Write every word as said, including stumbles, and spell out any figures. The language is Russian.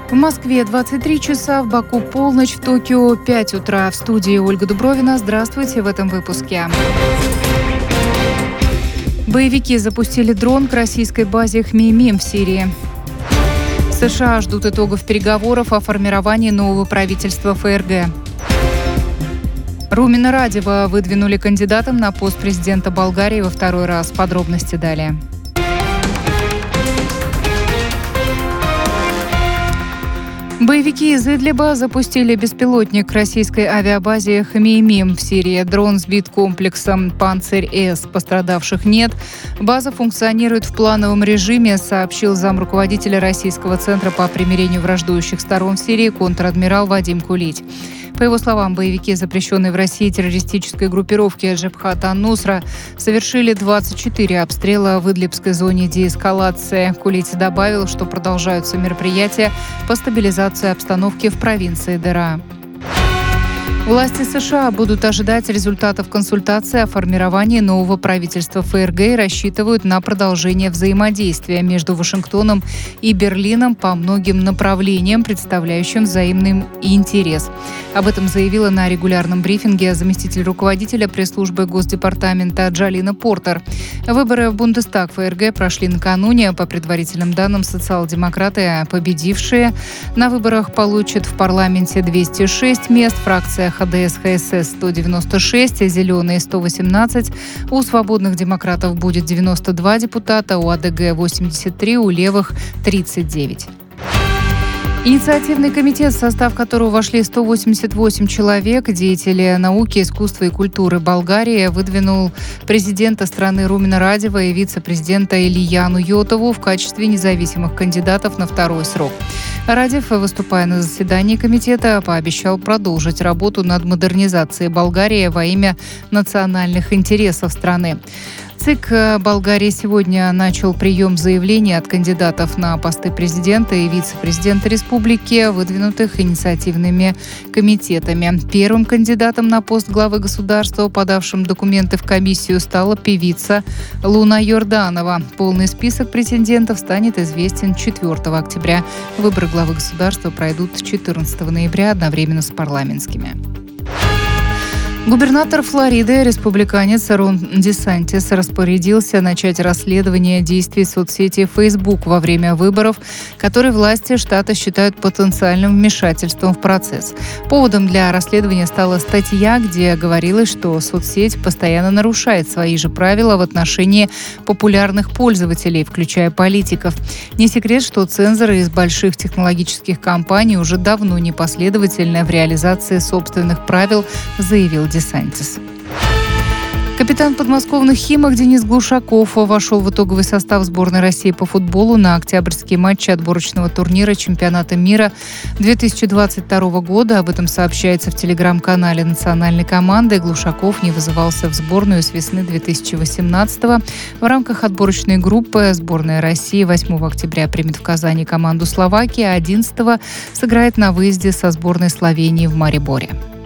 В Москве двадцать три часа, в Баку полночь, в Токио пять утра. В студии Ольга Дубровина. Здравствуйте в этом выпуске. Боевики запустили дрон к российской базе Хмеймим в Сирии. США ждут итогов переговоров о формировании нового правительства ФРГ. Румина Радева выдвинули кандидатом на пост президента Болгарии во второй раз. Подробности далее. Боевики из Идлиба запустили беспилотник к российской авиабазе Хмеймим в Сирии. Дрон сбит комплексом «Панцирь-С». Пострадавших нет. База функционирует в плановом режиме, сообщил замруководителя Российского центра по примирению враждующих сторон в Сирии контр-адмирал Вадим Кулить. По его словам, боевики запрещенной в России террористической группировки «Джабхат ан-Нусра» совершили двадцать четыре обстрела в Идлибской зоне деэскалации. Кулить добавил, что продолжаются мероприятия по стабилизации обстановки в провинции Дера. Власти США будут ожидать результатов консультации о формировании нового правительства ФРГ и рассчитывают на продолжение взаимодействия между Вашингтоном и Берлином по многим направлениям, представляющим взаимный интерес. Об этом заявила на регулярном брифинге заместитель руководителя пресс-службы Госдепартамента Джалина Портер. Выборы в Бундестаг ФРГ прошли накануне. По предварительным данным, социал-демократы, победившие на выборах, получат в парламенте двести шесть мест, фракция ХДС-ХСС сто девяносто шесть, «Зеленые» сто восемнадцать, у свободных демократов будет девяносто два депутата, у АДГ восемьдесят три, у левых тридцать девять. Инициативный комитет, в состав которого вошли сто восемьдесят восемь человек, деятели науки, искусства и культуры Болгарии, выдвинул президента страны Румина Радева и вице-президента Илияну Йотову в качестве независимых кандидатов на второй срок. Радев, выступая на заседании комитета, пообещал продолжить работу над модернизацией Болгарии во имя национальных интересов страны. ЦИК Болгарии сегодня начал прием заявлений от кандидатов на посты президента и вице-президента республики, выдвинутых инициативными комитетами. Первым кандидатом на пост главы государства, подавшим документы в комиссию, стала певица Луна Йорданова. Полный список претендентов станет известен четвёртого октября. Выборы главы государства пройдут четырнадцатого ноября одновременно с парламентскими. Губернатор Флориды, республиканец Рон Десантис, распорядился начать расследование действий соцсети Facebook во время выборов, которые власти штата считают потенциальным вмешательством в процесс. Поводом для расследования стала статья, где говорилось, что соцсеть постоянно нарушает свои же правила в отношении популярных пользователей, включая политиков. Не секрет, что цензоры из больших технологических компаний уже давно непоследовательны в реализации собственных правил, заявил Десантис. Десантис. Капитан подмосковных «Химок» Денис Глушаков вошел в итоговый состав сборной России по футболу на октябрьские матчи отборочного турнира чемпионата мира две тысячи двадцать второго года. Об этом сообщается в телеграм-канале национальной команды. Глушаков не вызывался в сборную с весны две тысячи восемнадцатого. В рамках отборочной группы сборная России восьмого октября примет в Казани команду Словакии, а одиннадцатого сыграет на выезде со сборной Словении в Мариборе.